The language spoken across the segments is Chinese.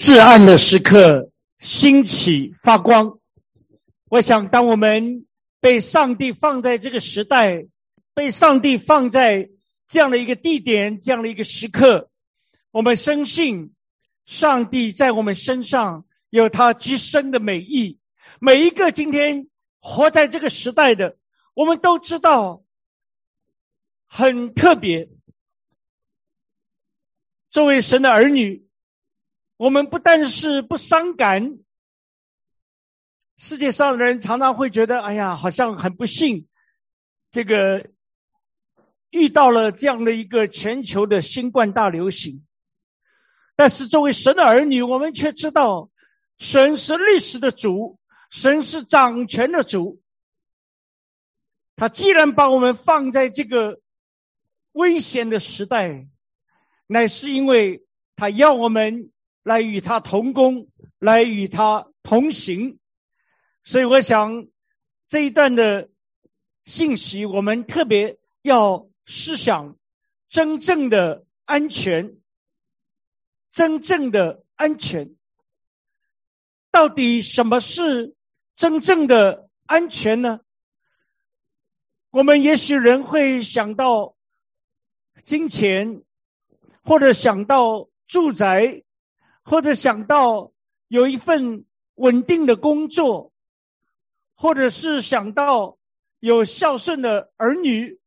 至暗的时刻兴起发光。我想当我们被上帝放在这个时代，被上帝放在这样的一个地点，这样的一个时刻，我们深信上帝在我们身上有他极深的美意。每一个今天活在这个时代的，我们都知道很特别。作为神的儿女，我们不但是不伤感，世界上的人常常会觉得，哎呀，好像很不幸，这个遇到了这样的一个全球的新冠大流行。但是作为神的儿女，我们却知道，神是历史的主，神是掌权的主。他既然把我们放在这个危险的时代，乃是因为他要我们来与他同工，来与他同行。所以我想这一段的信息，我们特别要思想真正的安全。真正的安全，到底什么是真正的安全呢？我们也许人会想到金钱，或者想到住宅，或者想到有一份稳定的工作，或者是想到有孝顺的儿女。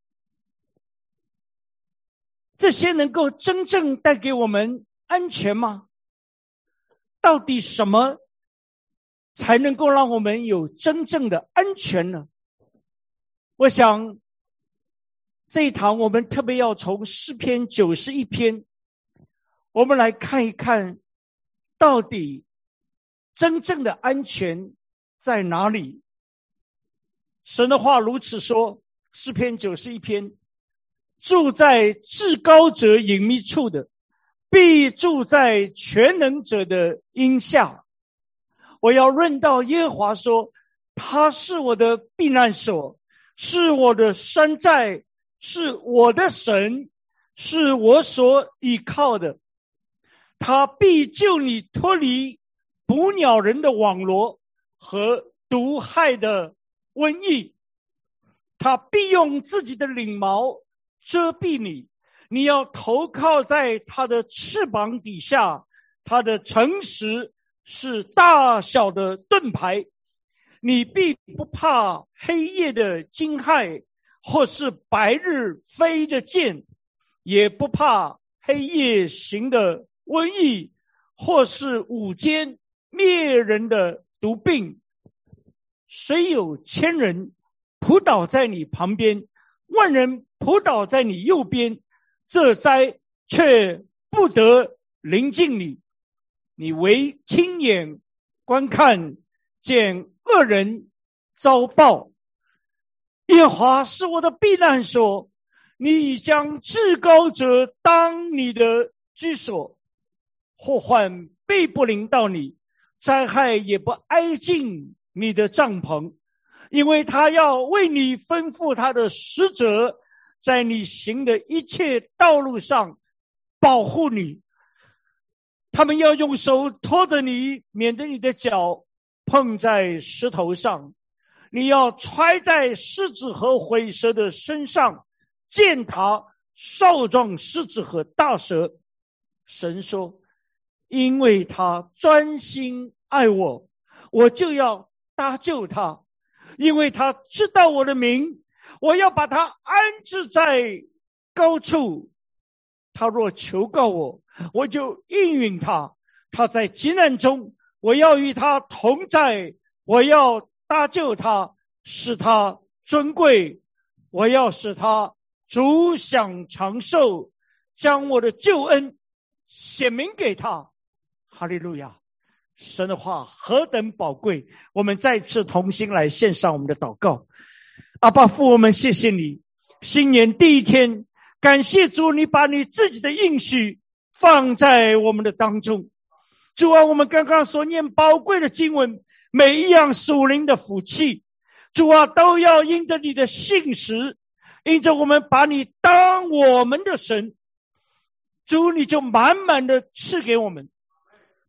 这些能够真正带给我们安全吗？到底什么才能够让我们有真正的安全呢？我想这一堂我们特别要从诗篇91篇，我们来看一看，到底真正的安全在哪里？神的话如此说，诗篇91篇，住在至高者隐秘处的，必住在全能者的荫下。我要论到耶和华说，他是我的避难所，是我的山寨，是我的神，是我所倚靠的。他必救你脱离捕鸟人的网罗和毒害的瘟疫。他必用自己的翎毛遮蔽你，你要投靠在他的翅膀底下，他的诚实是大小的盾牌。你必不怕黑夜的惊骇，或是白日飞的箭，也不怕黑夜行的瘟疫，或是午间灭人的毒病。虽有千人扑倒在你旁边，万人扑倒在你右边，这灾却不得临近你。你唯亲眼观看，见恶人遭报。耶和华是我的避难所，你已将至高者当你的居所。祸患必不临到你，灾害也不挨近你的帐篷，因为他要为你吩咐他的使者，在你行的一切道路上保护你。他们要用手托着你，免得你的脚碰在石头上。你要揣在狮子和毁蛇的身上，践踏少壮狮子和大蛇。神说，因为他专心爱我，我就要搭救他。因为他知道我的名，我要把他安置在高处。他若求告我，我就应允他。他在急难中，我要与他同在，我要搭救他，使他尊贵。我要使他主享长寿，将我的救恩显明给他。哈利路亚！神的话何等宝贵，我们再次同心来献上我们的祷告。阿爸父，我们谢谢你，新年第一天，感谢主，你把你自己的应许放在我们的当中。主啊，我们刚刚所念宝贵的经文，每一样属灵的福气，主啊，都要因着你的信实，因着我们把你当我们的神，主你就满满的赐给我们，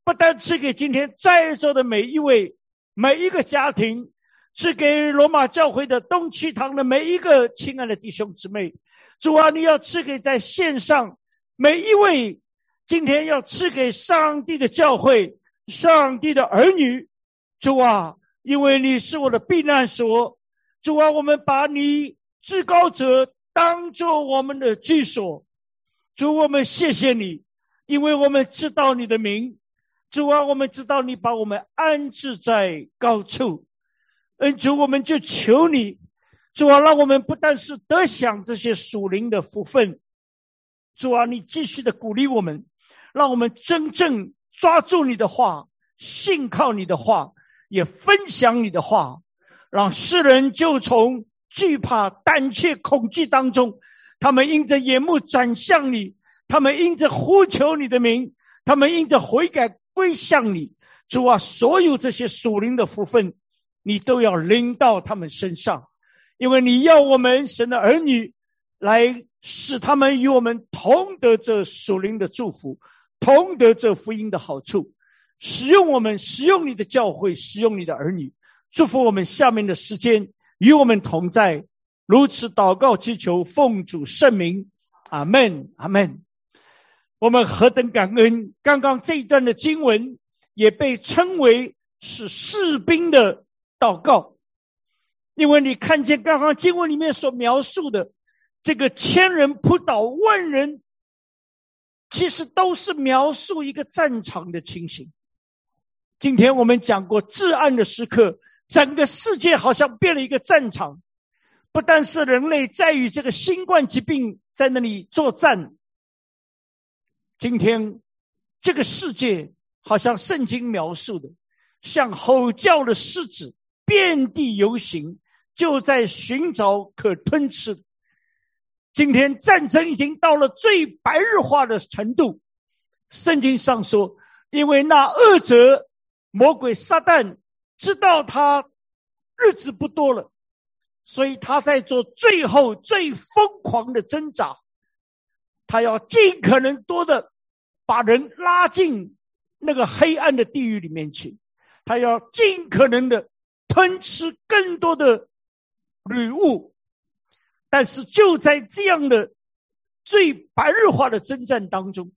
不但赐给今天在座的每一位、每一个家庭，赐给罗马教会的东区堂的每一个亲爱的弟兄姊妹。主啊，你要赐给在线上每一位，今天要赐给上帝的教会、上帝的儿女。主啊，因为你是我的避难所，主啊，我们把你至高者当作我们的居所。主，我们谢谢你，因为我们知道你的名。主啊，我们知道你把我们安置在高处。主，我们就求你，主啊，让我们不但是得享这些属灵的福分，主啊，你继续的鼓励我们，让我们真正抓住你的话，信靠你的话，也分享你的话，让世人就从惧怕、胆怯、恐惧当中，他们因着眼目转向你，他们因着呼求你的名，他们因着悔改归向你。主啊，所有这些属灵的福分，你都要临到他们身上，因为你要我们神的儿女来使他们与我们同得这属灵的祝福，同得这福音的好处。使用我们，使用你的教会，使用你的儿女，祝福我们下面的时间与我们同在。如此祷告祈求，奉主圣名，阿们，阿们。我们何等感恩，刚刚这一段的经文也被称为是士兵的祷告。因为你看见刚刚经文里面所描述的这个千人扑倒万人，其实都是描述一个战场的情形。今天我们讲过至暗的时刻，整个世界好像变了一个战场，不但是人类在与这个新冠疾病在那里作战，今天这个世界好像圣经描述的，像吼叫的狮子遍地游行，就在寻找可吞吃。今天战争已经到了最白热化的程度。圣经上说，因为那恶者魔鬼撒旦知道他日子不多了，所以他在做最后最疯狂的挣扎，他要尽可能多的把人拉进那个黑暗的地狱里面去，他要尽可能的吞吃更多的礼物。但是就在这样的最白热化的征战当中，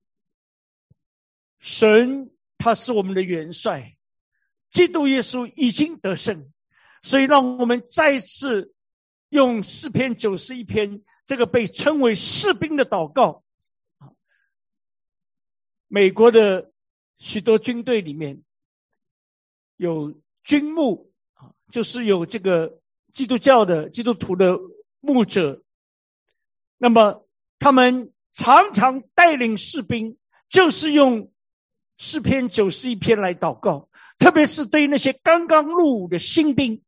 神他是我们的元帅，基督耶稣已经得胜，所以让我们再次用诗篇91篇这个被称为士兵的祷告。美国的许多军队里面有军牧，就是有这个基督教的基督徒的牧者，那么他们常常带领士兵，就是用诗篇91篇来祷告，特别是对那些刚刚入伍的新兵。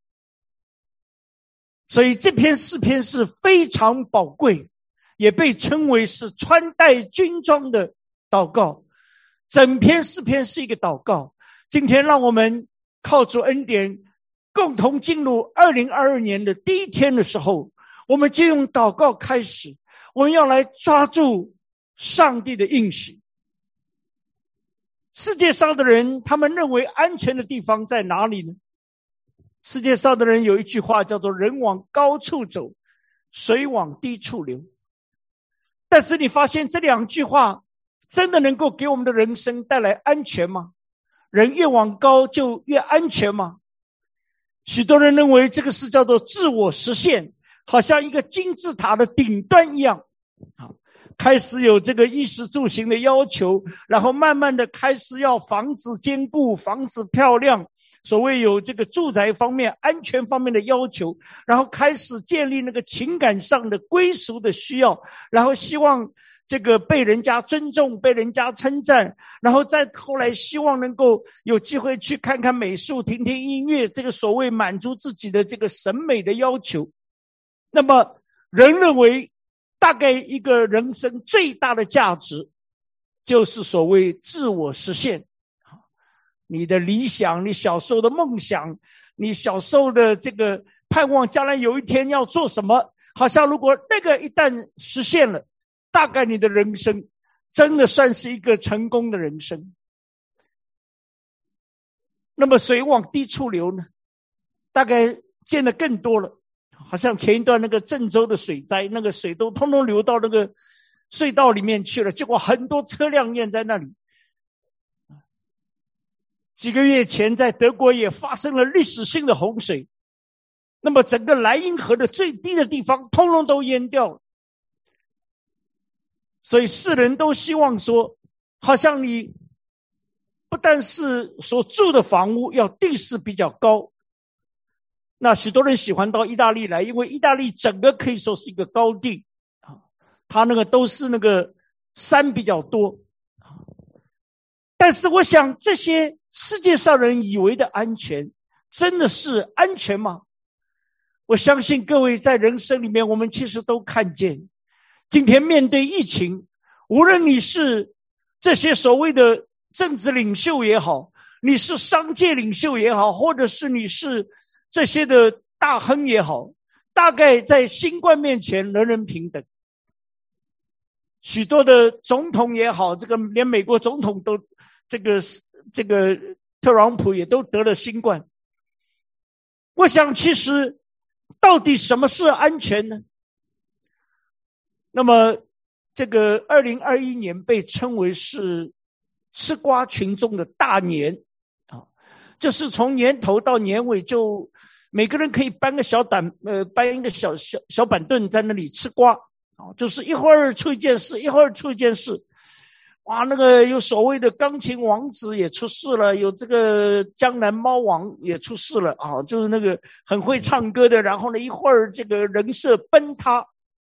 所以这篇诗篇是非常宝贵，也被称为是穿戴军装的祷告。整篇诗篇是一个祷告。今天让我们靠主恩典，共同进入2022年的第一天的时候，我们就用祷告开始，我们要来抓住上帝的应许。世界上的人，他们认为安全的地方在哪里呢？世界上的人有一句话叫做人往高处走，水往低处流。但是你发现这两句话真的能够给我们的人生带来安全吗？人越往高就越安全吗？许多人认为这个是叫做自我实现，好像一个金字塔的顶端一样。开始有这个衣食住行的要求，然后慢慢的开始要房子坚固，房子漂亮，所谓有这个住宅方面安全方面的要求，然后开始建立那个情感上的归属的需要，然后希望这个被人家尊重，被人家称赞，然后再后来希望能够有机会去看看美术，听听音乐，这个所谓满足自己的这个审美的要求。那么人认为大概一个人生最大的价值就是所谓自我实现。你的理想，你小时候的梦想，你小时候的这个盼望将来有一天要做什么，好像如果那个一旦实现了，大概你的人生真的算是一个成功的人生。 那么水往低处流呢，大概建的更多了，好像前一段那个郑州的水灾，那个水都通通流到那个隧道里面去了，结果很多车辆淹在那里。几个月前在德国也发生了历史性的洪水，那么整个莱茵河的最低的地方通通都淹掉了。所以世人都希望说，好像你不但是所住的房屋要地势比较高，那许多人喜欢到意大利来，因为意大利整个可以说是一个高地，它那个都是那个山比较多。但是我想这些世界上人以为的安全，真的是安全吗？我相信各位在人生里面，我们其实都看见，今天面对疫情，无论你是这些所谓的政治领袖也好，你是商界领袖也好，或者是你是这些的大亨也好，大概在新冠面前人人平等。许多的总统也好，这个连美国总统都这个特朗普也都得了新冠。我想其实到底什么是安全呢？那么这个2021年被称为是吃瓜群众的大年啊，就是从年头到年尾，就每个人可以搬一个小板凳在那里吃瓜啊，就是一会儿出一件事，一会儿出一件事。哇，那个有所谓的钢琴王子也出事了，有这个江南猫王也出事了啊，就是那个很会唱歌的，然后呢一会儿这个人设崩塌。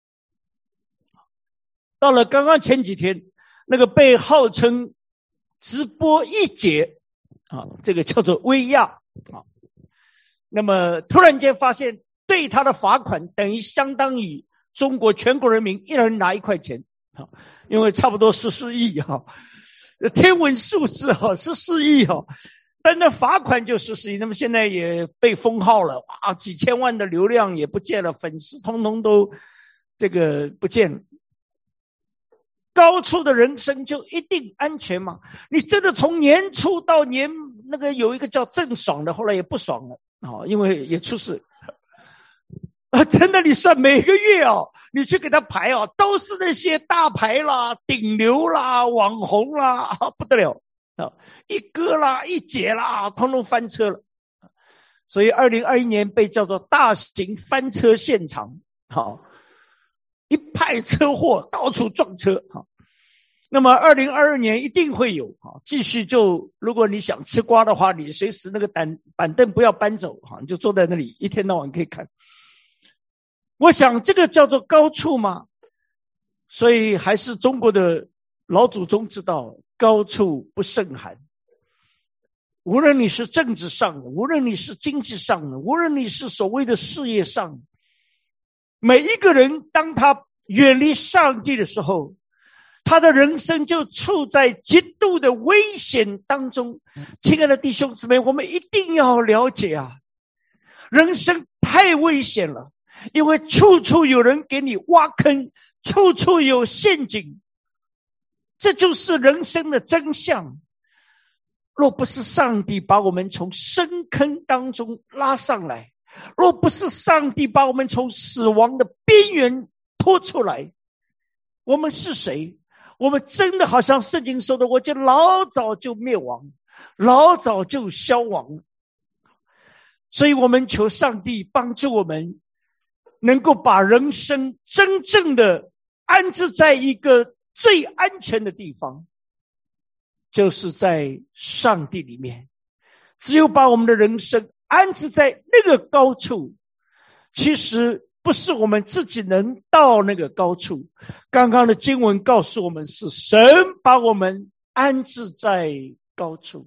到了刚刚前几天，那个被号称直播一姐啊，这个叫做薇娅啊，那么突然间发现对他的罚款等于相当于中国全国人民一人拿1块钱。因为差不多14亿哈，天文数字哈，14亿哈，但那罚款就14亿，那么现在也被封号了啊，几千万的流量也不见了，粉丝通通都这个不见了。高处的人生就一定安全吗？你真的从年初到年那个有一个叫郑爽的，后来也不爽了啊，因为也出事。真的，你算每个月哦，你去给他排哦，都是那些大牌啦、顶流啦、网红啦，不得了啊！一哥啦、一姐啦，通通翻车了。所以2021年被叫做大型翻车现场，好，一派车祸，到处撞车。好，那么2022年一定会有啊，继续就如果你想吃瓜的话，你随时那个板凳不要搬走哈，你就坐在那里一天到晚可以看。我想这个叫做高处吗？所以还是中国的老祖宗知道，高处不胜寒。无论你是政治上的，无论你是经济上的，无论你是所谓的事业上，每一个人当他远离上帝的时候，他的人生就处在极度的危险当中。亲爱的弟兄姊妹，我们一定要了解啊，人生太危险了。因为处处有人给你挖坑，处处有陷阱，这就是人生的真相。若不是上帝把我们从深坑当中拉上来，若不是上帝把我们从死亡的边缘拖出来，我们是谁？我们真的好像圣经说的，我就老早就灭亡，老早就消亡了。所以我们求上帝帮助我们，能够把人生真正的安置在一个最安全的地方，就是在上帝里面。只有把我们的人生安置在那个高处，其实不是我们自己能到那个高处。刚刚的经文告诉我们，是神把我们安置在高处。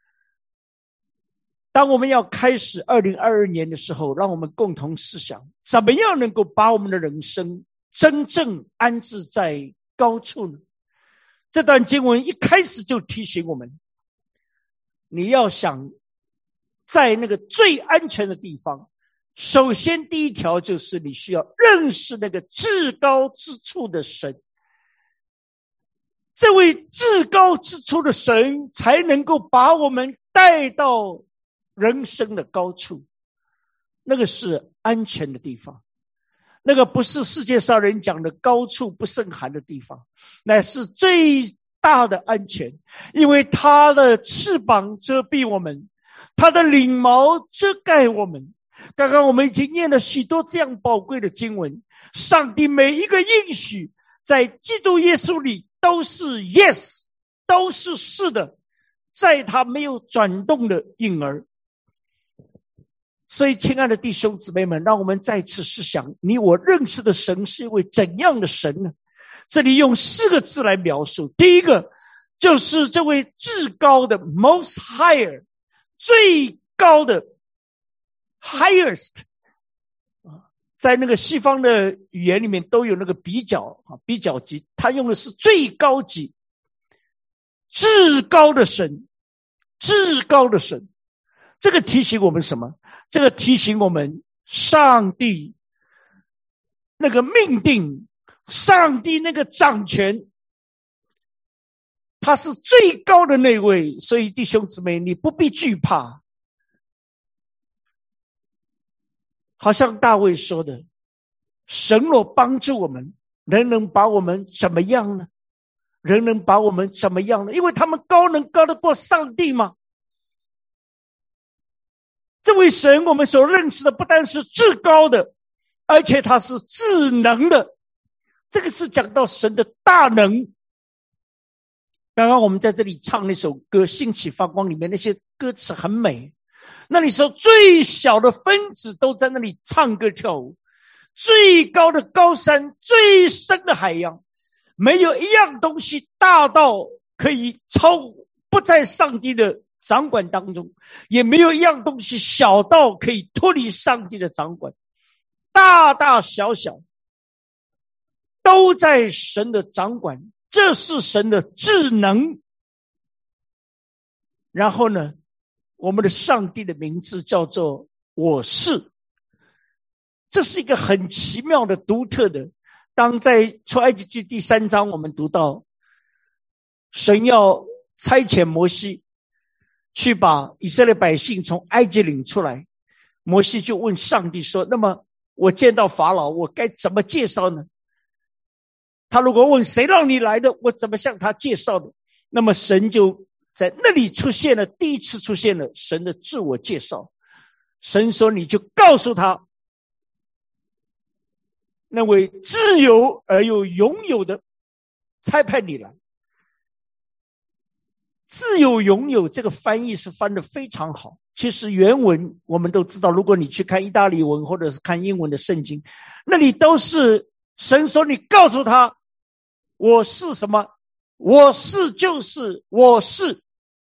当我们要开始2022年的时候，让我们共同思想，怎么样能够把我们的人生真正安置在高处呢？这段经文一开始就提醒我们，你要想在那个最安全的地方，首先第一条就是你需要认识那个至高之处的神。 这位至高之处的神才能够把我们带到人生的高处，那个是安全的地方，那个不是世界上人讲的高处不胜寒的地方，乃是最大的安全，因为他的翅膀遮蔽我们，他的翎毛遮盖我们。刚刚我们已经念了许多这样宝贵的经文，上帝每一个应许在基督耶稣里都是 yes， 都是是的，在他没有转动的影儿。所以亲爱的弟兄姊妹们，让我们再次思想，你我认识的神是一位怎样的神呢？这里用4个字来描述，第一个就是这位至高的 most higher， 最高的 highest， 在那个西方的语言里面都有那个比较级，他用的是最高级，至高的神，至高的神。这个提醒我们什么？这个提醒我们上帝那个命定，上帝那个掌权，他是最高的那位。所以弟兄姊妹，你不必惧怕。好像大卫说的，神若帮助我们，人能把我们怎么样呢？人能把我们怎么样呢？因为他们高能高得过上帝吗？这位神我们所认识的不但是至高的，而且他是至能的。这个是讲到神的大能。刚刚我们在这里唱那首歌《兴起发光》，里面那些歌词很美，那里说最小的分子都在那里唱歌跳舞，最高的高山，最深的海洋，没有一样东西大到可以不在上帝的掌管当中，也没有一样东西小到可以脱离上帝的掌管，大大小小都在神的掌管，这是神的智能。然后呢，我们的上帝的名字叫做我是，这是一个很奇妙的独特的。当在出埃及记第3章我们读到神要差遣摩西去把以色列百姓从埃及领出来，摩西就问上帝说，那么我见到法老我该怎么介绍呢？他如果问谁让你来的，我怎么向他介绍的？那么神就在那里第一次出现了神的自我介绍。神说，你就告诉他，那位自由而又拥有的差派你来。自由拥有这个翻译是翻得非常好，其实原文我们都知道，如果你去看意大利文或者是看英文的圣经，那里都是神说你告诉他我是什么，我是就是我是，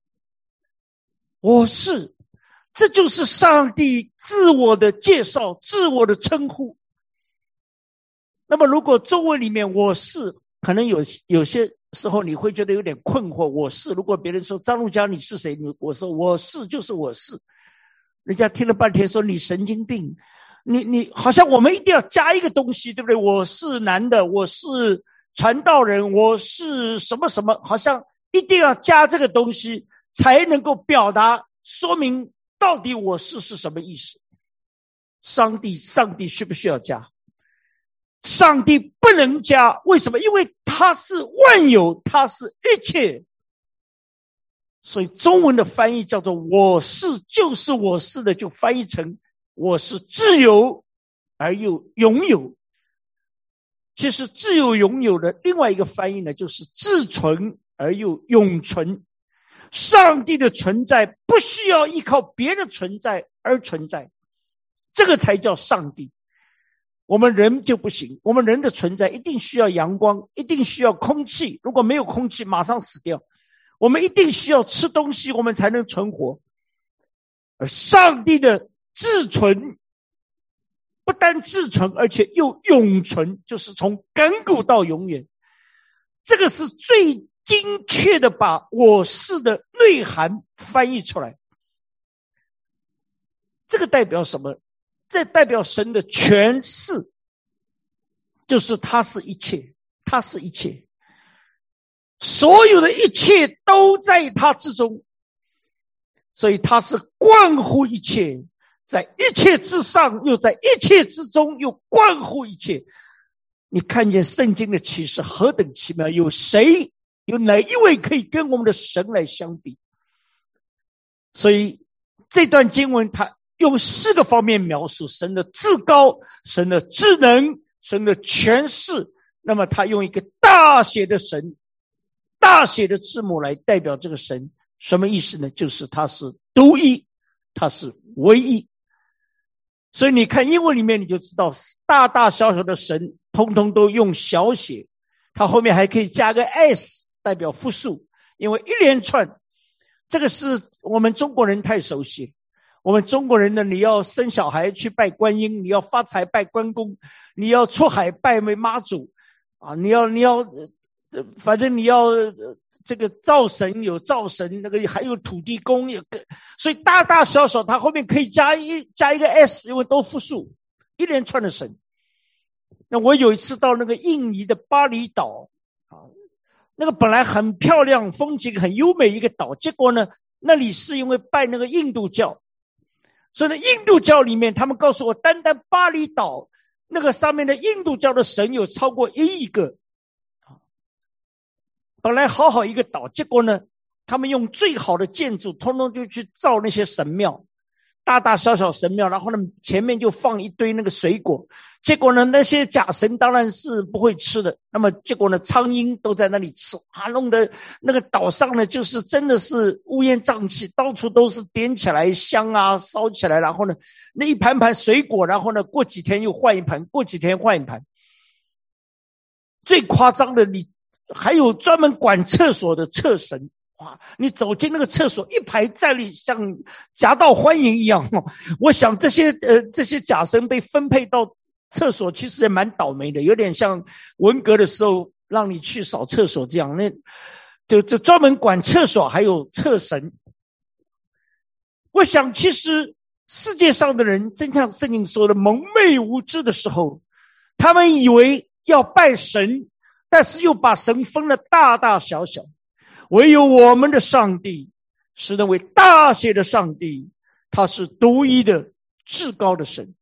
我是，这就是上帝自我的介绍，自我的称呼。那么如果中文里面我是，可能有些时候你会觉得有点困惑，我是，如果别人说张路佳你是谁，我说我是就是我是，人家听了半天说你神经病，你好像我们一定要加一个东西，对不对？我是男的，我是传道人，我是什么什么，好像一定要加这个东西才能够表达说明到底我是什么意思。上帝需不需要加？上帝不能加，为什么？因为他是万有，他是一切。所以中文的翻译叫做我是就是我是的，就翻译成我是自由而又拥有。其实自由拥有的另外一个翻译呢，就是自存而又永存。上帝的存在不需要依靠别的存在而存在，这个才叫上帝。我们人就不行，我们人的存在一定需要阳光，一定需要空气，如果没有空气马上死掉。我们一定需要吃东西，我们才能存活。而上帝的自存不单自存，而且又永存，就是从亘古到永远。这个是最精确的把我是的内涵翻译出来。这个代表什么？这代表神的全是，就是他是一切，他是一切。 所有的一切都在他之中，所以他是关乎一切，在一切之上，又在一切之中，又关乎一切。你看见圣经的启示何等奇妙，有谁，有哪一位可以跟我们的神来相比？所以这段经文它用4个方面描述神的至高，神的智能，神的权势。那么他用一个大写的神，大写的字母来代表这个神，什么意思呢？就是他是独一，他是唯一。所以你看英文里面你就知道，大大小小的神通通都用小写，它后面还可以加个 s 代表复数，因为一连串，这个是我们中国人太熟悉。我们中国人呢，你要生小孩去拜观音，你要发财拜关公，你要出海拜妈祖啊，你要反正你要这个灶神有灶神，那个还有土地公，有个，所以大大小小它后面可以加一个 s， 因为都复数，一连串的神。那我有一次到那个印尼的巴厘岛啊，那个本来很漂亮，风景很优美一个岛，结果呢，那里是因为拜那个印度教，所以呢，印度教里面他们告诉我，单单巴厘岛那个上面的印度教的神有超过1亿个。本来好好一个岛，结果呢，他们用最好的建筑通通就去造那些神庙，大大小小神庙，然后呢前面就放一堆那个水果，结果呢那些假神当然是不会吃的，那么结果呢苍蝇都在那里吃啊，弄得那个岛上呢就是真的是乌烟瘴气，到处都是点起来香啊，烧起来，然后呢那一盘盘水果，然后呢过几天又换一盘，过几天换一盘。最夸张的，你还有专门管厕所的厕神，哇！你走进那个厕所，一排站立，像夹道欢迎一样。我想这些假神被分配到厕所，其实也蛮倒霉的，有点像文革的时候让你去扫厕所这样。那就专门管厕所，还有厕神。我想，其实世界上的人，真像圣经说的，蒙昧无知的时候，他们以为要拜神，但是又把神分了大大小小。唯有我们的上帝是那位大写的上帝，他是独一的至高的神。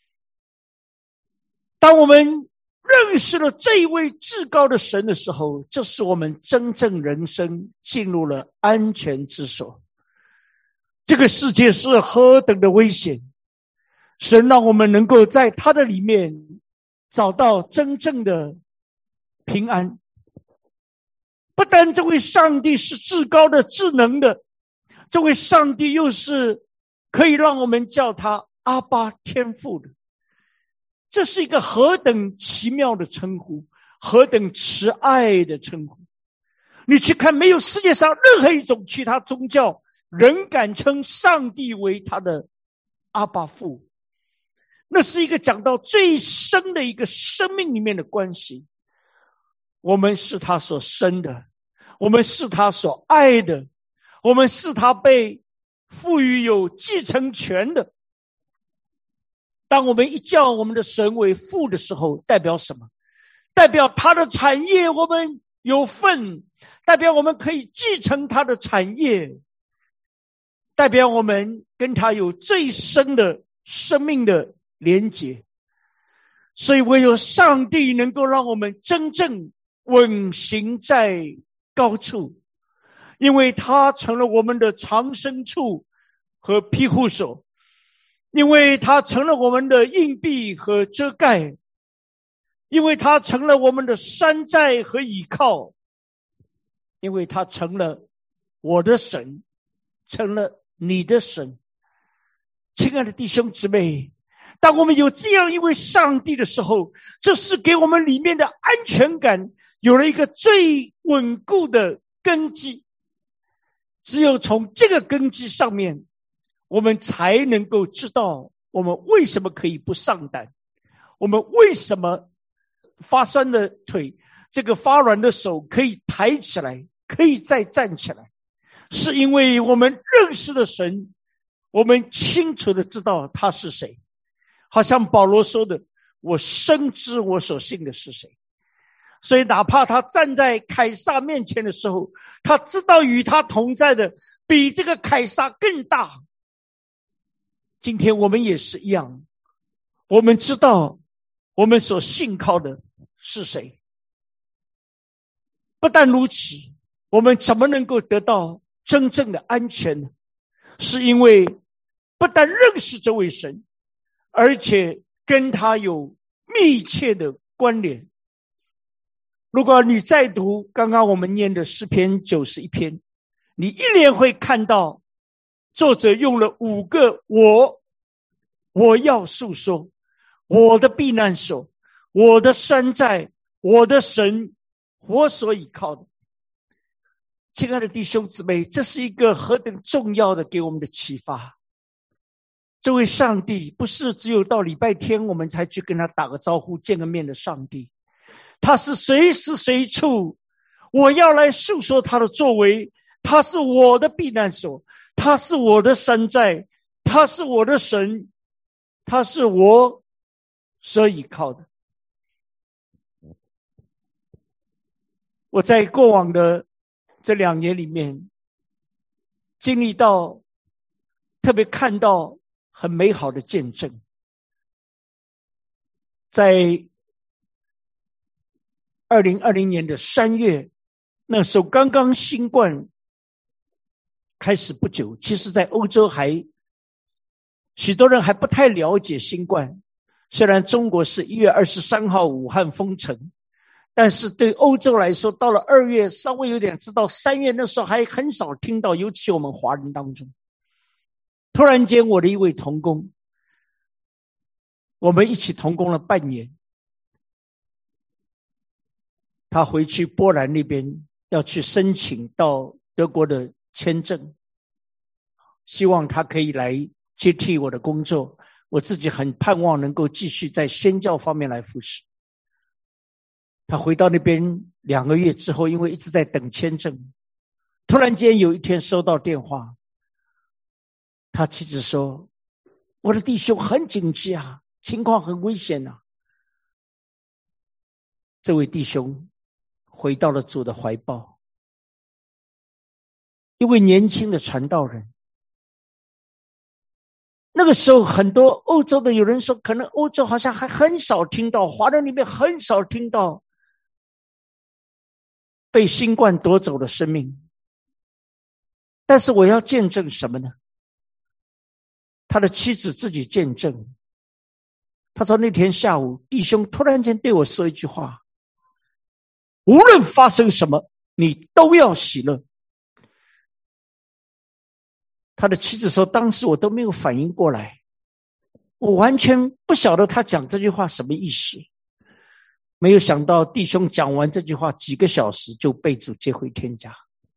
当我们认识了这一位至高的神的时候，这是我们真正人生进入了安全之所。这个世界是何等的危险，神让我们能够在他的里面找到真正的平安。不但这位上帝是至高的至能的，这位上帝又是可以让我们叫他阿爸天父的。这是一个何等奇妙的称呼，何等慈爱的称呼。你去看，没有世界上任何一种其他宗教人敢称上帝为他的阿爸父。那是一个讲到最深的一个生命里面的关系。我们是他所生的，我们是他所爱的，我们是他被赋予有继承权的。当我们一叫我们的神为父的时候，代表什么？代表他的产业我们有份，代表我们可以继承他的产业，代表我们跟他有最深的生命的连结。所以唯有上帝能够让我们真正稳行在高处，因为他成了我们的藏身处和庇护所，因为他成了我们的硬币和遮盖，因为他成了我们的山寨和倚靠，因为他成了我的神，成了你的神。亲爱的弟兄姊妹，当我们有这样一位上帝的时候，这是给我们里面的安全感有了一个最稳固的根基。只有从这个根基上面，我们才能够知道我们为什么可以不上胆，我们为什么发酸的腿，这个发软的手可以抬起来，可以再站起来，是因为我们认识的神，我们清楚的知道他是谁。好像保罗说的，我深知我所信的是谁。 所以哪怕他站在凯撒面前的时候，他知道与他同在的比这个凯撒更大。今天我们也是一样，我们知道我们所信靠的是谁。不但如此，我们怎么能够得到真正的安全呢？是因为不但认识这位神，而且跟他有密切的关联。如果你再读刚刚我们念的诗篇91篇，你一连会看到作者用了5个我要述说，我的避难所，我的山寨，我的神，我所倚靠的。亲爱的弟兄姊妹，这是一个何等重要的给我们的启发。这位上帝不是只有到礼拜天我们才去跟他打个招呼见个面的上帝，他是随时随处我要来述说他的作为。他是我的避难所，他是我的山寨，他是我的神，他是我所倚靠的。我在过往的这2年里面经历到，特别看到很美好的见证。在2020年的3月，那时候刚刚新冠开始不久，其实在欧洲许多人还不太了解新冠。虽然中国是1月23号武汉封城，但是对欧洲来说，到了2月稍微有点知道，3月那时候还很少听到，尤其我们华人当中。突然间我的一位同工，我们一起同工了半年，他回去波兰那边要去申请到德国的签证，希望他可以来接替我的工作。我自己很盼望能够继续在宣教方面来服侍。他回到那边2个月之后，因为一直在等签证，突然间有一天收到电话，他妻子说，我的弟兄很紧急啊，情况很危险啊。这位弟兄回到了主的怀抱，一位年轻的传道人。那个时候很多欧洲的有人说，可能欧洲好像还很少听到，华人里面很少听到被新冠夺走的生命。但是我要见证什么呢？他的妻子自己见证。他说那天下午，弟兄突然间对我说一句话，无论发生什么，你都要喜乐。他的妻子说，当时我都没有反应过来，我完全不晓得他讲这句话什么意思。没有想到弟兄讲完这句话几个小时就被主接回天家。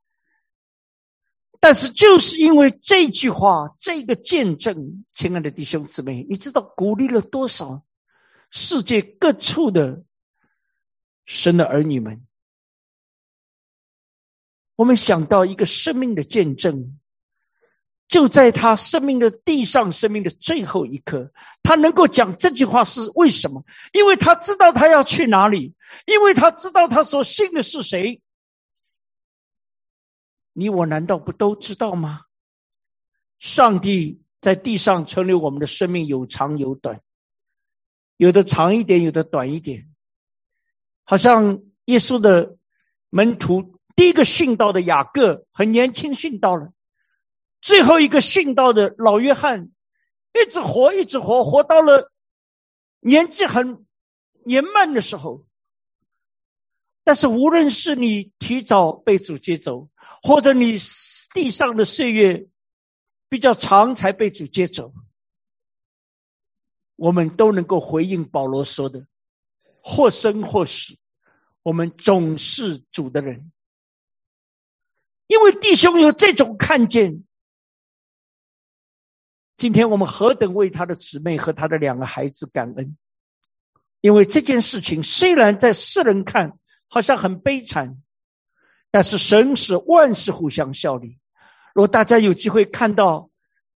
但是就是因为这句话，这个见证，亲爱的弟兄姊妹，你知道鼓励了多少世界各处的神的儿女们。我们想到一个生命的见证，就在他生命的地上生命的最后一刻，他能够讲这句话是为什么？因为他知道他要去哪里，因为他知道他所信的是谁。你我难道不都知道吗？上帝在地上存留我们的生命有长有短，有的长一点，有的短一点。好像耶稣的门徒第一个信道的雅各很年轻信道了，最后一个信道的老约翰一直活，活到了年纪很年迈的时候。但是无论是你提早被主接走，或者你地上的岁月比较长才被主接走，我们都能够回应保罗说的，或生或死，我们总是主的人。因为弟兄有这种看见，今天我们何等为他的姊妹和他的2个孩子感恩。因为这件事情虽然在世人看好像很悲惨，但是神使万事互相效力。如果大家有机会看到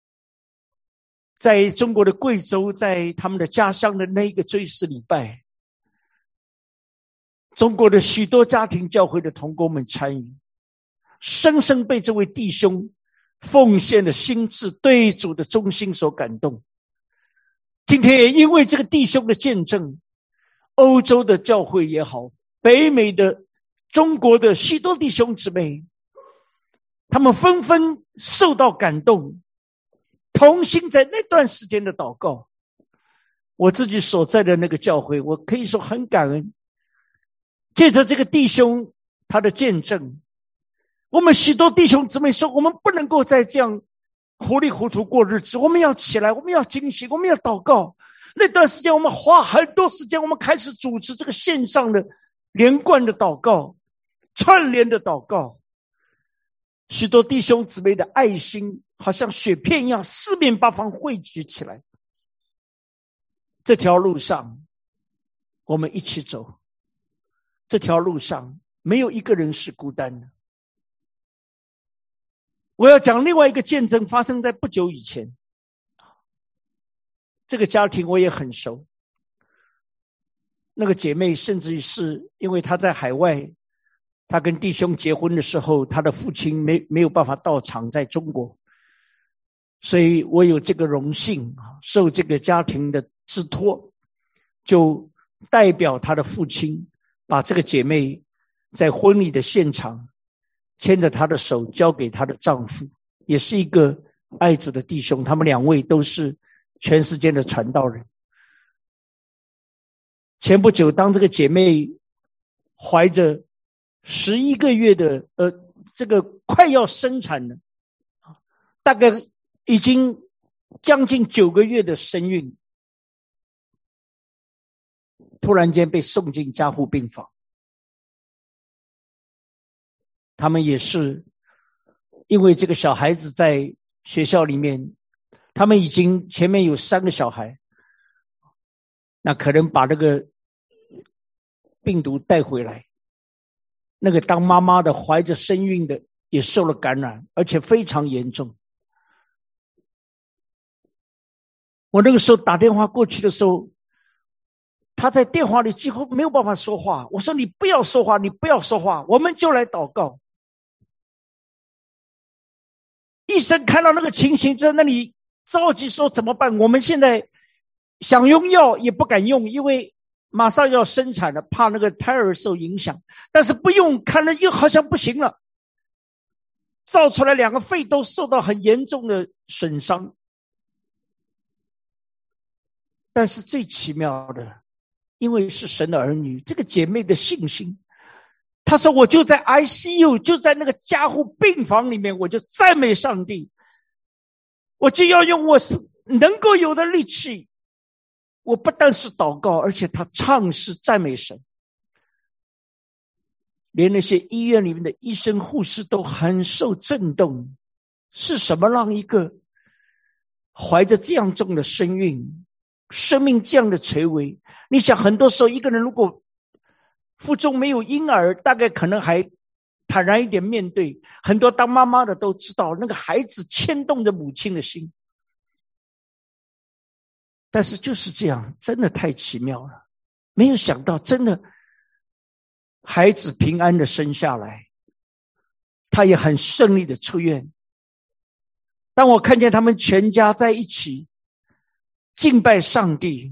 在中国的贵州，在他们的家乡的那一个追思礼拜， 中国的许多家庭教会的同工们参与，深深被这位弟兄奉献的心志对主的忠心所感动。今天也因为这个弟兄的见证，欧洲的教会也好，北美的中国的许多弟兄姊妹，他们纷纷受到感动，同心在那段时间的祷告。我自己所在的那个教会，我可以说很感恩，借着这个弟兄他的见证，我们许多弟兄姊妹说，我们不能够再这样糊里糊涂过日子，我们要起来，我们要警醒，我们要祷告。那段时间我们花很多时间，我们开始组织这个线上的连贯的祷告，串联的祷告。许多弟兄姊妹的爱心好像雪片一样四面八方汇聚起来。这条路上我们一起走，这条路上没有一个人是孤单的。我要讲另外一个见证，发生在不久以前。这个家庭我也很熟，那个姐妹甚至是因为她在海外，她跟弟兄结婚的时候，她的父亲没有办法到场在中国，所以我有这个荣幸，受这个家庭的之托，就代表她的父亲把这个姐妹在婚礼的现场牵着她的手交给她的丈夫，也是一个爱主的弟兄，他们两位都是全世界的传道人。前不久，当这个姐妹怀着11个月的这个快要生产了，大概已经将近9个月的身孕，突然间被送进加护病房。他们也是因为这个小孩子在学校里面，他们已经前面有3个小孩，那可能把这个病毒带回来，那个当妈妈的怀着身孕的也受了感染，而且非常严重。我那个时候打电话过去的时候，他在电话里几乎没有办法说话，我说你不要说话，你不要说话，我们就来祷告。医生看到那个情形在那里着急说怎么办，我们现在想用药也不敢用，因为马上要生产了，怕那个胎儿受影响，但是不用看了又好像不行了，照出来2个肺都受到很严重的损伤。但是最奇妙的，因为是神的儿女，这个姐妹的信心，她说我就在 ICU， 就在那个加护病房里面，我就赞美上帝，我就要用我是能够有的力气，我不但是祷告，而且她唱诗赞美神。连那些医院里面的医生护士都很受震动，是什么让一个怀着这样重的身孕，生命这样的垂危？你想很多时候一个人如果腹中没有婴儿，大概可能还坦然一点面对，很多当妈妈的都知道那个孩子牵动着母亲的心。但是就是这样，真的太奇妙了，没有想到真的孩子平安的生下来，他也很顺利的出院。当我看见他们全家在一起敬拜上帝，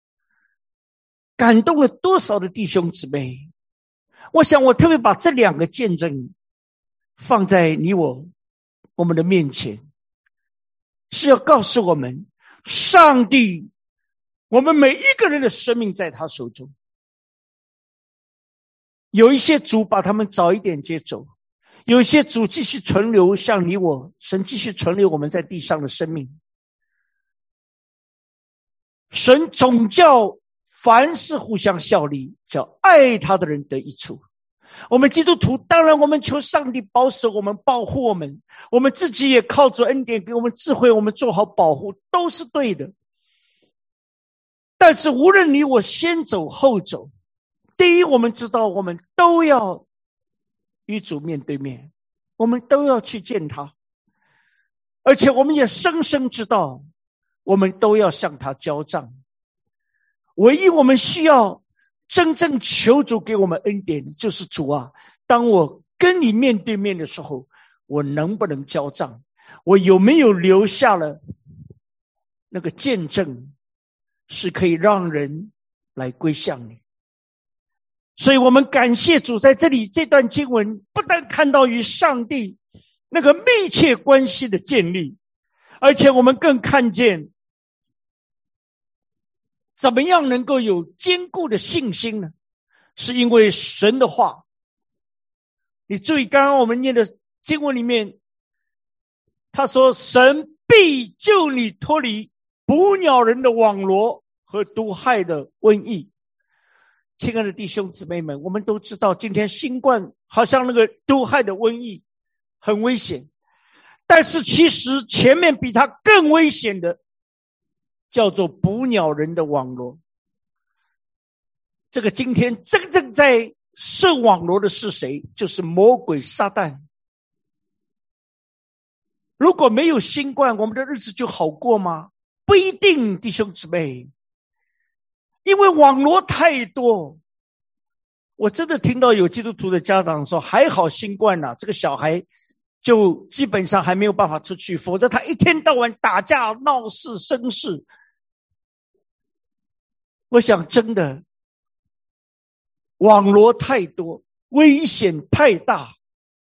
感动了多少的弟兄姊妹。我想我特别把这2个见证放在你我们的面前，是要告诉我们，上帝，我们每一个人的生命在他手中。有一些主把他们早一点接走，有一些主继续存留，像你我，神继续存留我们在地上的生命。神总叫凡事互相效力，叫爱他的人得益处。我们基督徒，当然我们求上帝保守我们，保护我们，我们自己也靠着恩典给我们智慧，我们做好保护都是对的。但是无论你我先走后走，第一，我们知道我们都要与主面对面，我们都要去见他，而且我们也深深知道我们都要向他交账。唯一我们需要真正求主给我们恩典，就是主啊，当我跟你面对面的时候，我能不能交账？我有没有留下了那个见证，是可以让人来归向你？所以我们感谢主，在这里这段经文不但看到与上帝那个密切关系的建立，而且我们更看见怎么样能够有坚固的信心呢？是因为神的话。你注意刚刚我们念的经文里面，他说神必救你脱离捕鸟人的网罗和毒害的瘟疫。亲爱的弟兄姊妹们，我们都知道今天新冠好像那个毒害的瘟疫很危险，但是其实前面比它更危险的叫做捕鸟人的网罗。这个今天真正在设网罗的是谁？就是魔鬼撒旦。如果没有新冠，我们的日子就好过吗？不一定，弟兄姊妹，因为网罗太多。我真的听到有基督徒的家长说，还好新冠啊，这个小孩就基本上还没有办法出去，否则他一天到晚打架闹事生事。我想真的网罗太多，危险太大，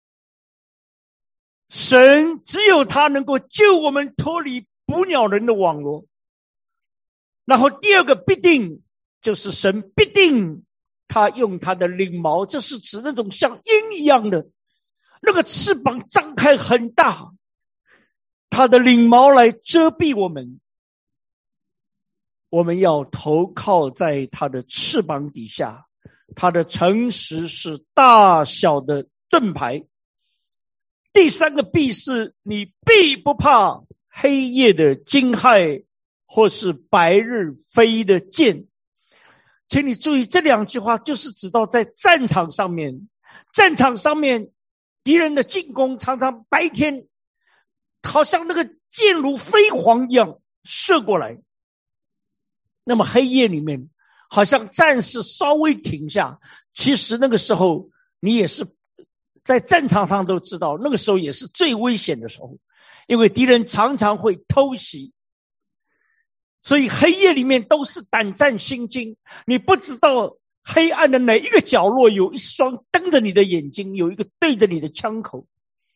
神只有他能够救我们脱离捕鸟人的网罗。然后第二个必定就是神必定他用他的翎毛，这是指那种像鹰一样的那个翅膀张开很大，他的翎毛来遮蔽我们，我们要投靠在他的翅膀底下。他的诚实是大小的盾牌。第三个必是你必不怕黑夜的惊骇，或是白日飞的箭。请你注意，这两句话就是指到在战场上面，敌人的进攻常常白天好像那个箭如飞蝗一样射过来，那么黑夜里面好像战事稍微停下，其实那个时候你也是在战场上都知道，那个时候也是最危险的时候，因为敌人常常会偷袭，所以黑夜里面都是胆战心惊，你不知道黑暗的哪一个角落有一双瞪着你的眼睛，有一个对着你的枪口。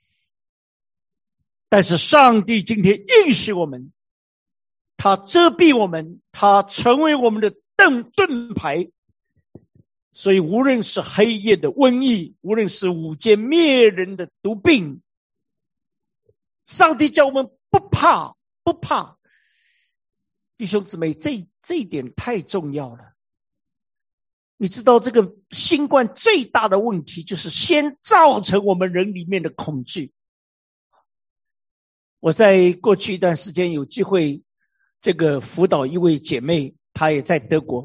但是上帝今天应许我们，他遮蔽我们，他成为我们的盾牌。所以无论是黑夜的瘟疫，无论是午间灭人的毒病，上帝叫我们不怕。弟兄姊妹，这一点太重要了。你知道这个新冠最大的问题就是先造成我们人里面的恐惧。我在过去一段时间有机会这个辅导一位姐妹，她也在德国，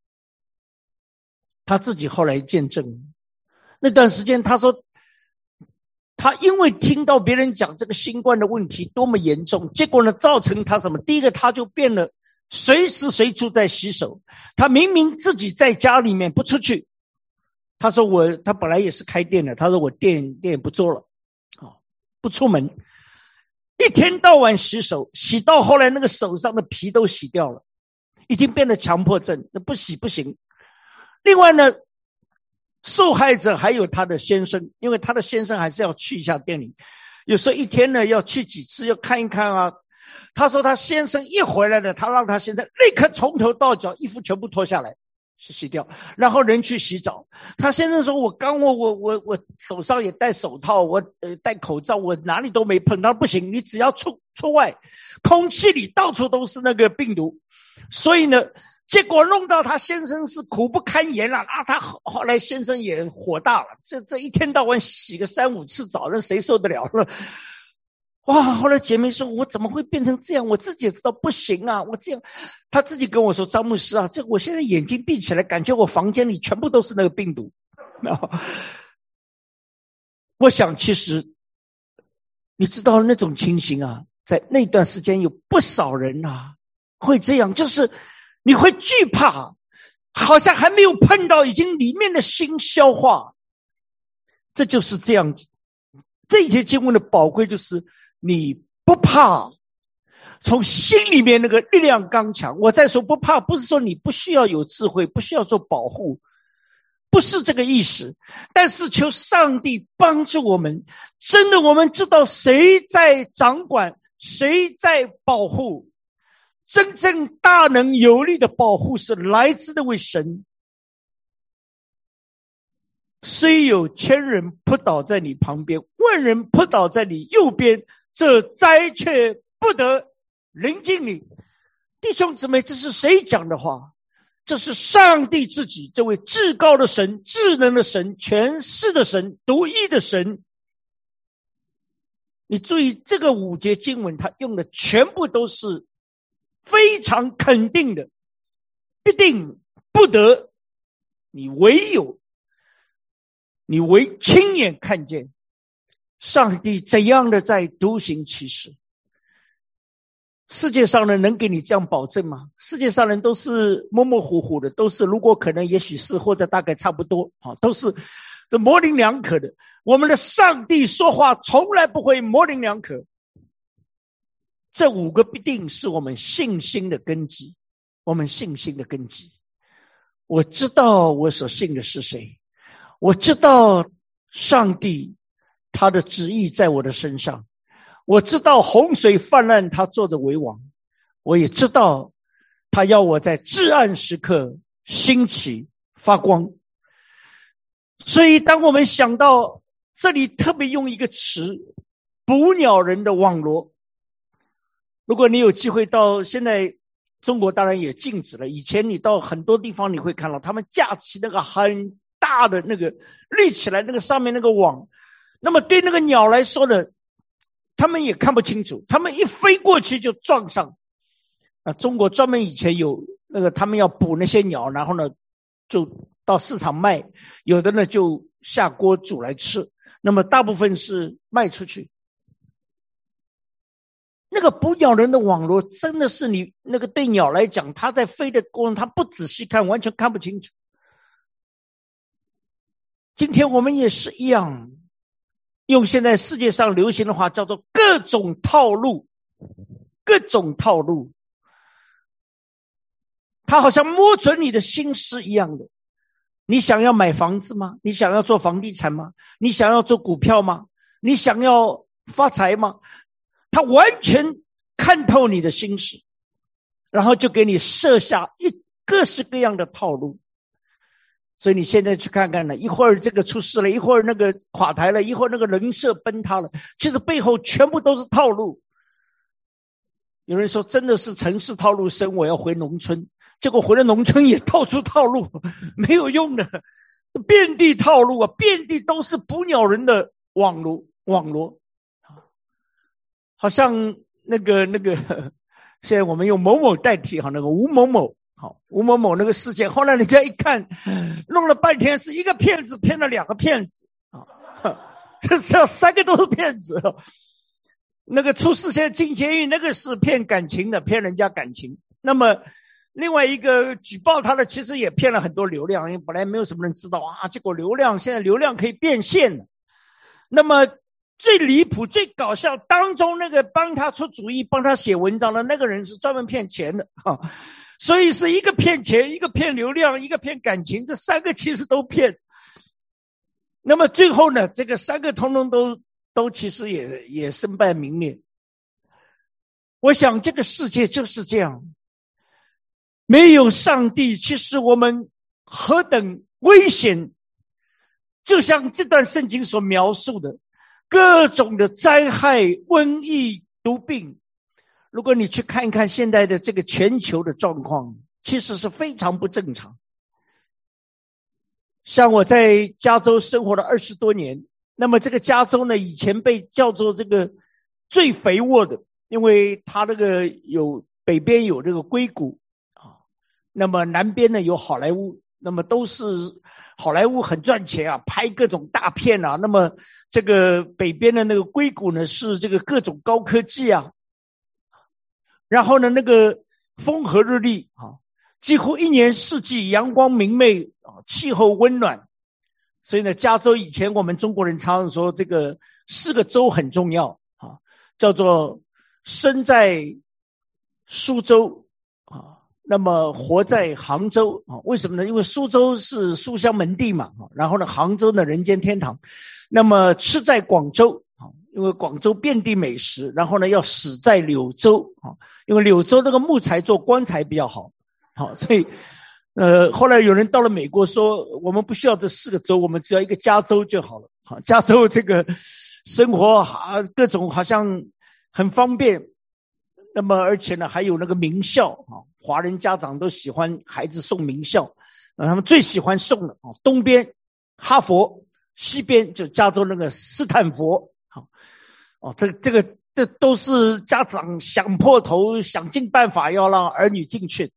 她自己后来见证那段时间，她说她因为听到别人讲这个新冠的问题多么严重，结果呢造成她什么？第一个，她就变了随时随处在洗手，她明明自己在家里面不出去，她说她本来也是开店的，她说我店不做了，不出门，一天到晚洗手，洗到后来那个手上的皮都洗掉了，已经变得强迫症，不洗不行。另外呢，受害者还有他的先生，因为他的先生还是要去一下店里，有时候一天呢要去几次，要看一看啊。他说他先生一回来呢，他让他先生立刻从头到脚衣服全部脱下来洗掉，然后人去洗澡。他先生说我手上也戴手套，我戴口罩，我哪里都没碰。他说不行，你只要出外，空气里到处都是那个病毒。所以呢，结果弄到他先生是苦不堪言了啊！他后来先生也火大了，这一天到晚洗个3-5次澡，那谁受得了了？哇！后来姐妹说，我怎么会变成这样？我自己也知道不行啊！我这样，他自己跟我说，张牧师啊，我现在眼睛闭起来，感觉我房间里全部都是那个病毒。我想其实你知道那种情形啊，在那段时间有不少人啊会这样，就是你会惧怕， 好像还没有碰到，已经里面的心消化。这就是这样子。这一节经文的宝贵就是你不怕，从心里面那个力量刚强。我再说不怕，不是说你不需要有智慧，不需要做保护，不是这个意思。但是求上帝帮助我们，真的我们知道谁在掌管，谁在保护。真正大能有力的保护是来自那位神。虽有千人扑倒在你旁边，万人扑倒在你右边，这灾却不得临近你。弟兄姊妹，这是谁讲的话？这是上帝自己，这位至高的神，至能的神，全知的神，独一的神。你注意这个5节经文，他用的全部都是非常肯定的，必定不得，你唯亲眼看见上帝怎样的在独行其事。世界上人能给你这样保证吗？世界上人都是模模糊糊的，都是如果可能也许是，或者大概差不多，都是模棱两可的。我们的上帝说话从来不会模棱两可。这5个必定是我们信心的根基，我们信心的根基。我知道我所信的是谁，我知道上帝他的旨意在我的身上，我知道洪水泛滥他坐着为王，我也知道他要我在至暗时刻兴起发光。所以当我们想到这里特别用一个词，捕鸟人的网罗。如果你有机会到，现在中国当然也禁止了，以前你到很多地方你会看到他们架起那个很大的那个立起来那个上面那个网，那么对那个鸟来说呢，他们也看不清楚，他们一飞过去就撞上。中国专门以前有那个他们要捕那些鸟，然后呢就到市场卖，有的呢就下锅煮来吃，那么大部分是卖出去。那个捕鸟人的网罗真的是你那个对鸟来讲，它在飞的过程它不仔细看完全看不清楚。今天我们也是一样，用现在世界上流行的话叫做各种套路，各种套路，它好像摸准你的心思一样的。你想要买房子吗？你想要做房地产吗？你想要做股票吗？你想要发财吗？他完全看透你的心思，然后就给你设下各式各样的套路。所以你现在去看看了，一会儿这个出事了，一会儿那个垮台了，一会儿那个人设崩塌了，其实背后全部都是套路。有人说真的是城市套路深，我要回农村，结果回了农村也套出套路，没有用的，遍地套路啊，遍地都是捕鸟人的网罗。好像那个现在我们用某某代替那个吴某某，吴某某那个事件，后来人家一看，弄了半天是一个骗子骗了2个骗子这是要3个都是骗子。那个出事现在进监狱，那个是骗感情的，骗人家感情。那么另外一个举报他的其实也骗了很多流量，因为本来没有什么人知道结果现在流量可以变现了。那么最离谱最搞笑当中，那个帮他出主意帮他写文章的那个人是专门骗钱的所以是一个骗钱，一个骗流量，一个骗感情，这3个其实都骗。那么最后呢，这个3个通通都其实也身败名裂。我想这个世界就是这样，没有上帝，其实我们何等危险。就像这段圣经所描述的各种的灾害、瘟疫、毒病，如果你去看一看现在的这个全球的状况，其实是非常不正常。像我在加州生活了20多年，那么这个加州呢，以前被叫做这个最肥沃的，因为它这个有北边有这个硅谷那么南边呢有好莱坞，那么都是好莱坞很赚钱拍各种大片那么这个北边的那个硅谷呢是这个各种高科技然后呢那个风和日丽几乎一年四季阳光明媚，气候温暖。所以呢，加州以前我们中国人常常说这个4个州很重要啊，叫做生在苏州啊，那么活在杭州啊。为什么呢？因为苏州是书香门第嘛，然后呢，杭州呢人间天堂。那么吃在广州啊，因为广州遍地美食。然后呢，要死在柳州啊，因为柳州那个木材做棺材比较好。好，所以后来有人到了美国说，我们不需要这4个州，我们只要一个加州就好了。好，加州这个生活各种好像很方便。那么而且呢，还有那个名校啊，华人家长都喜欢孩子送名校，他们最喜欢送的东边哈佛，西边就加州那个斯坦福。这都是家长想破头想尽办法要让儿女进去。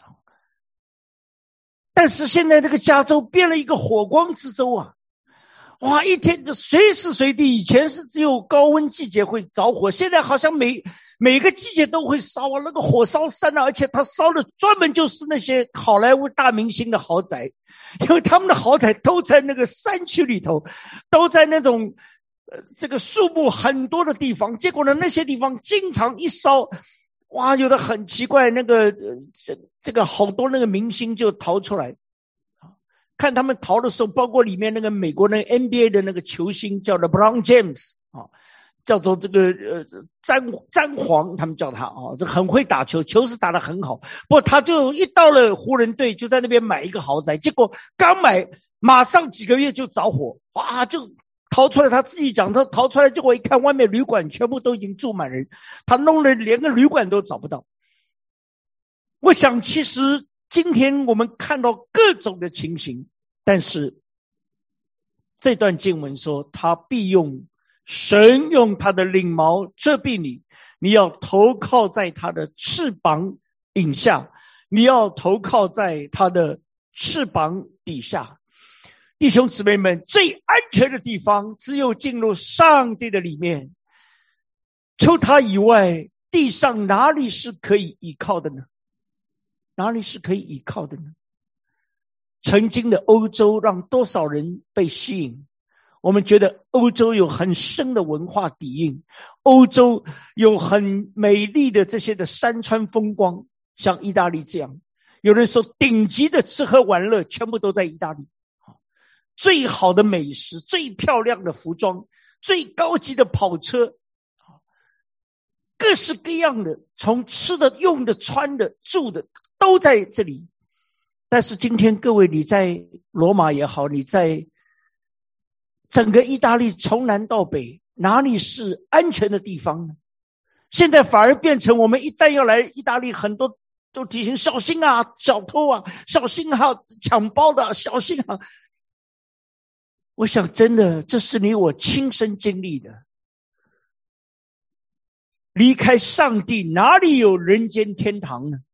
但是现在这个加州变了一个火光之州啊！哇，一天就随时随地，以前是只有高温季节会着火，现在好像每个季节都会烧啊，那个火烧山啊，而且它烧的专门就是那些好莱坞大明星的豪宅，因为他们的豪宅都在那个山区里头，都在那种这个树木很多的地方，结果呢，那些地方经常一烧。哇，有的很奇怪，那个这个好多那个明星就逃出来，看他们逃的时候，包括里面那个美国那个 NBA 的那个球星叫 LeBron James 啊，叫做这个詹皇，他们叫他啊，这很会打球，球是打得很好。不过他就一到了湖人队，就在那边买一个豪宅，结果刚买，马上几个月就着火，哇，就逃出来。他自己讲，他逃出来，结果一看外面旅馆全部都已经住满人，他弄了连个旅馆都找不到。我想其实今天我们看到各种的情形，但是这段经文说，他必用神用他的翎毛遮蔽你，你要投靠在他的翅膀影下，你要投靠在他的翅膀底下。弟兄姊妹们，最安全的地方只有进入上帝的里面，除他以外，地上哪里是可以依靠的呢？哪里是可以依靠的呢？曾经的欧洲让多少人被吸引，我们觉得欧洲有很深的文化底蕴，欧洲有很美丽的这些的山川风光，像意大利这样。有人说顶级的吃喝玩乐全部都在意大利，最好的美食，最漂亮的服装，最高级的跑车，各式各样的，从吃的用的穿的住的都在这里。但是今天各位，你在罗马也好，你在整个意大利从南到北，哪里是安全的地方呢？现在反而变成我们一旦要来意大利，很多都提醒小心啊，小偷啊，小心啊，抢包的，小心啊。我想真的，这是你我亲身经历的。离开上帝，哪里有人间天堂呢？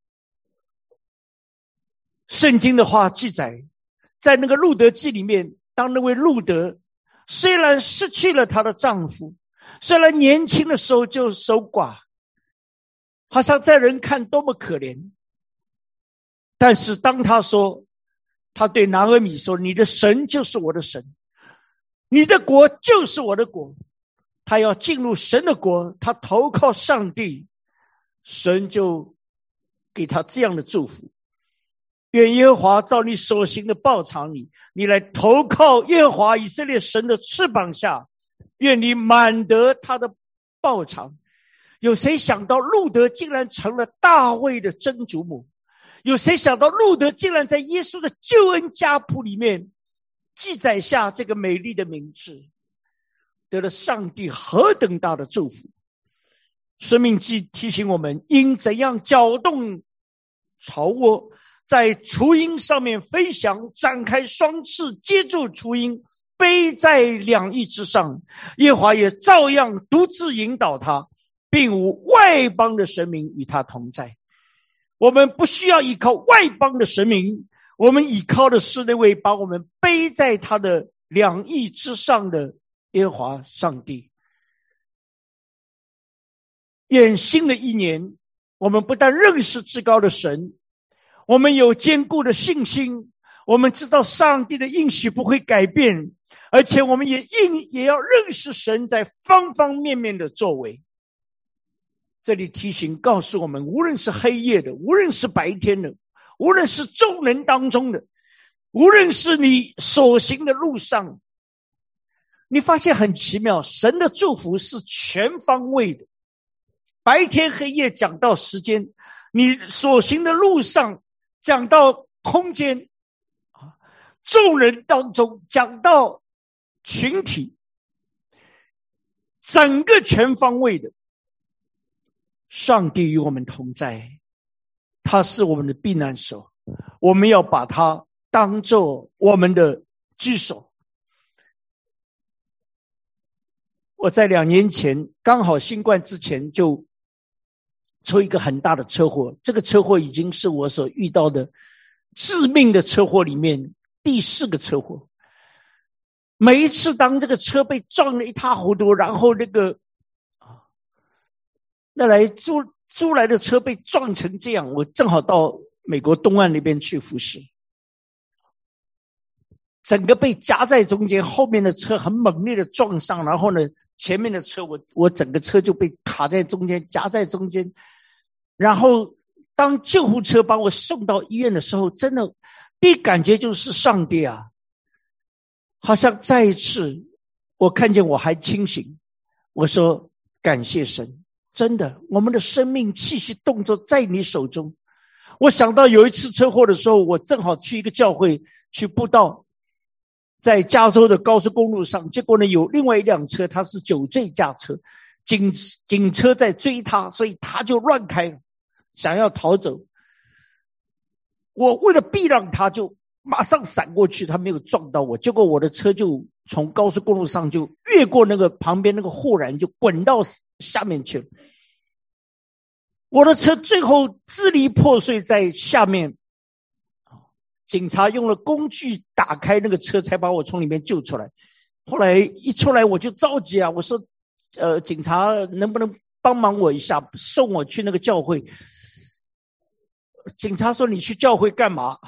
圣经的话记载，在那个路德记里面，当那位路德虽然失去了她的丈夫，虽然年轻的时候就守寡，好像在人看多么可怜，但是当他说，他对拿俄米说，你的神就是我的神，你的国就是我的国，他要进入神的国，他投靠上帝，神就给他这样的祝福。愿耶和华照你所行的报偿你，你来投靠耶和华以色列神的翅膀下，愿你满得他的报偿。有谁想到路德竟然成了大卫的曾祖母？有谁想到路德竟然在耶稣的救恩家谱里面记载下这个美丽的名字，得了上帝何等大的祝福。生命记提醒我们，应怎样搅动巢窝，在雏鹰上面飞翔，展开双翅接住雏鹰，背在两翼之上。耶和华也照样独自引导他，并无外邦的神明与他同在。我们不需要依靠外邦的神明，我们依靠的是那位把我们背在他的两翼之上的耶和华上帝。愿新的一年，我们不但认识至高的神， 我们有坚固的信心，我们知道上帝的应许不会改变，而且我们也要认识神在方方面面的作为。这里提醒告诉我们，无论是黑夜的，无论是白天的，无论是众人当中的，无论是你所行的路上，你发现很奇妙，神的祝福是全方位的。白天黑夜讲到时间，你所行的路上讲到空间，众人当中讲到群体，整个全方位的。上帝与我们同在，他是我们的避难所，我们要把他当作我们的居所。我在2年前刚好新冠之前就出一个很大的车祸，这个车祸已经是我所遇到的致命的车祸里面第4个车祸。每一次当这个车被撞得一塌糊涂，然后那来租来的车被撞成这样，我正好到美国东岸那边去服侍，整个被夹在中间，后面的车很猛烈的撞上，然后呢前面的车我整个车就被卡在中间，夹在中间。然后当救护车把我送到医院的时候，真的第一感觉就是上帝啊，好像再一次我看见我还清醒，我说感谢神，真的我们的生命气息动作在你手中。我想到有一次车祸的时候，我正好去一个教会去布道，在加州的高速公路上，结果呢有另外一辆车，他是酒醉驾车，警车在追他，所以他就乱开了，想要逃走。我为了避让他，就马上闪过去，他没有撞到我，结果我的车就从高速公路上就越过那个旁边那个护栏，就滚到下面去了。我的车最后支离破碎在下面，警察用了工具打开那个车，才把我从里面救出来。后来一出来我就着急啊，我说警察能不能帮忙我一下，送我去那个教会。警察说你去教会干嘛？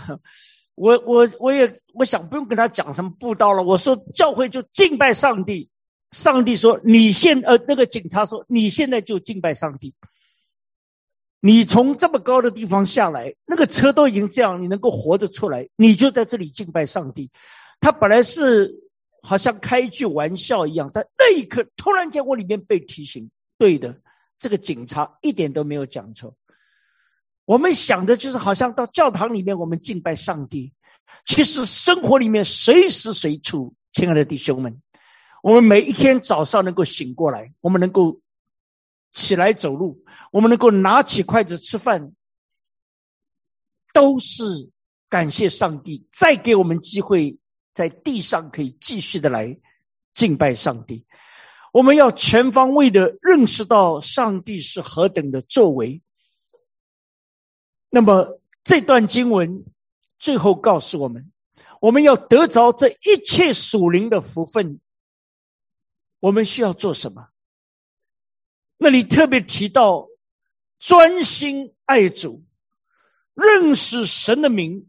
我想不用跟他讲什么布道了，我说教会就敬拜上帝。上帝说那个警察说你现在就敬拜上帝，你从这么高的地方下来，那个车都已经这样，你能够活着出来，你就在这里敬拜上帝。他本来是好像开一句玩笑一样，但那一刻突然间我里面被提醒，对的，这个警察一点都没有讲错。我们想的就是好像到教堂里面我们敬拜上帝，其实生活里面随时随处，亲爱的弟兄们，我们每一天早上能够醒过来，我们能够起来走路，我们能够拿起筷子吃饭，都是感谢上帝再给我们机会在地上可以继续的来敬拜上帝。我们要全方位的认识到上帝是何等的作为。那么这段经文最后告诉我们，我们要得着这一切属灵的福分，我们需要做什么？那里特别提到专心爱主，认识神的名，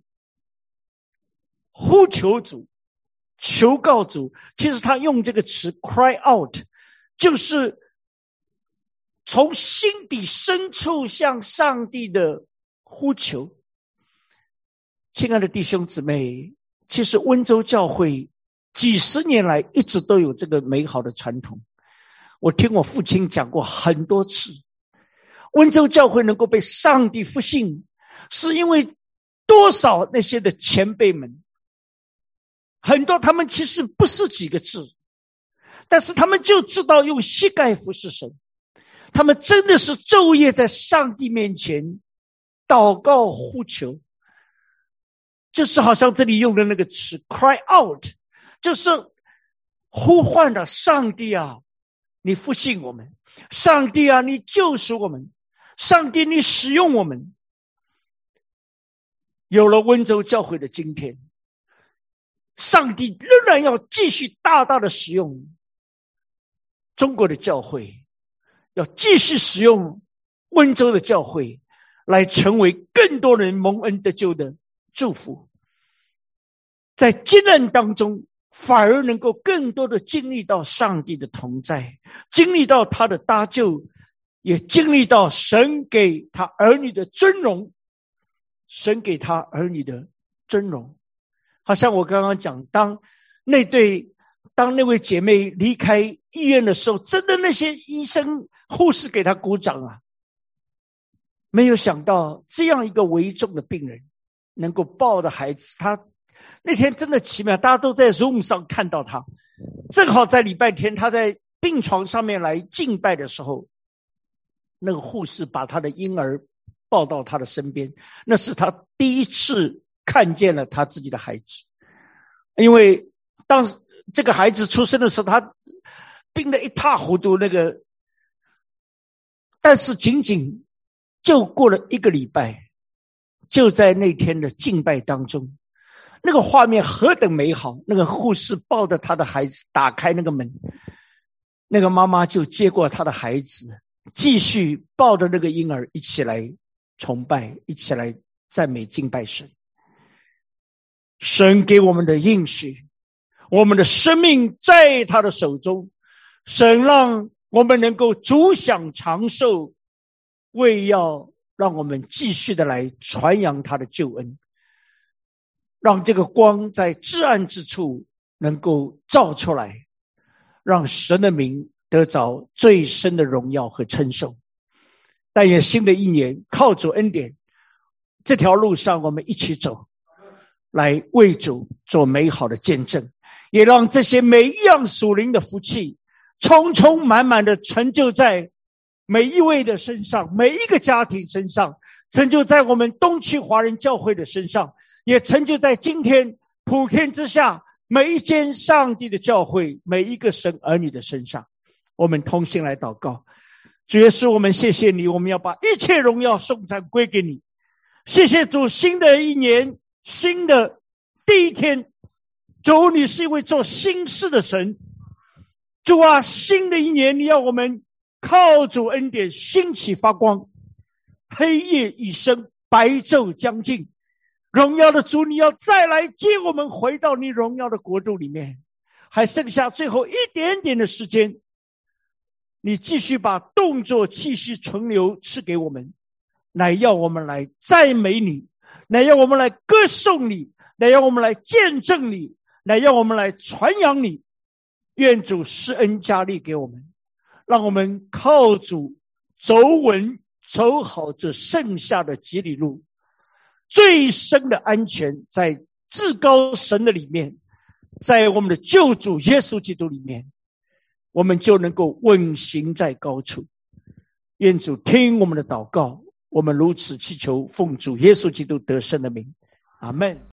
呼求主，求告主。其实他用这个词 cry out， 就是从心底深处向上帝的呼求。亲爱的弟兄姊妹，其实温州教会几十年来一直都有这个美好的传统。我听我父亲讲过很多次，温州教会能够被上帝复兴，是因为多少那些的前辈们，很多他们其实不是几个字，但是他们就知道用膝盖服侍神，他们真的是昼夜在上帝面前祷告呼求，就是好像这里用的那个词 cry out， 就是呼唤了上帝啊，你复兴我们，上帝啊，你救赎我们，上帝你使用我们。有了温州教会的今天，上帝仍然要继续大大的使用中国的教会，要继续使用温州的教会， 来成为更多人蒙恩得救的祝福。在艰难当中，反而能够更多的经历到上帝的同在，经历到他的搭救，也经历到神给他儿女的尊荣，神给他儿女的尊荣。好像我刚刚讲，当那位姐妹离开医院的时候，真的那些医生护士给她鼓掌啊！没有想到这样一个危重的病人能够抱着孩子，他那天真的奇妙，大家都在 Zoom 上看到他，正好在礼拜天他在病床上面来敬拜的时候，那个护士把他的婴儿抱到他的身边，那是他第一次看见了他自己的孩子。因为当这个孩子出生的时候，他病得一塌糊涂，但是仅仅就过了1个礼拜，就在那天的敬拜当中，那个画面何等美好，那个护士抱着他的孩子打开那个门，那个妈妈就接过他的孩子，继续抱着那个婴儿一起来崇拜，一起来赞美敬拜神。神给我们的应许，我们的生命在他的手中，神让我们能够主享长寿，为要让我们继续的来传扬他的救恩，让这个光在至暗之处能够照出来，让神的名得着最深的荣耀和称颂。但愿新的一年靠主恩典，这条路上我们一起走，来为主做美好的见证，也让这些每一样属灵的福气充充满满的成就在每一位的身上，每一个家庭身上，成就在我们东区华人教会的身上，也成就在今天普天之下每一间上帝的教会，每一个神儿女的身上。我们同心来祷告。主耶稣，我们谢谢你，我们要把一切荣耀颂赞归给你。谢谢主，新的一年，新的第一天，主，你是一位做新事的神。主啊，新的一年，你要我们靠主恩典兴起发光，黑夜已深，白昼将近。荣耀的主，你要再来接我们回到你荣耀的国度里面，还剩下最后一点点的时间，你继续把动作气息存留赐给我们，乃要我们来赞美你，乃要我们来歌颂你，乃要我们来见证你，乃要我们来传扬你。愿主施恩加力给我们，让我们靠主走稳走好这剩下的几里路，最深的安全在至高神的里面，在我们的救主耶稣基督里面，我们就能够稳行在高处。愿主听我们的祷告，我们如此祈求，奉主耶稣基督得胜的名，阿们。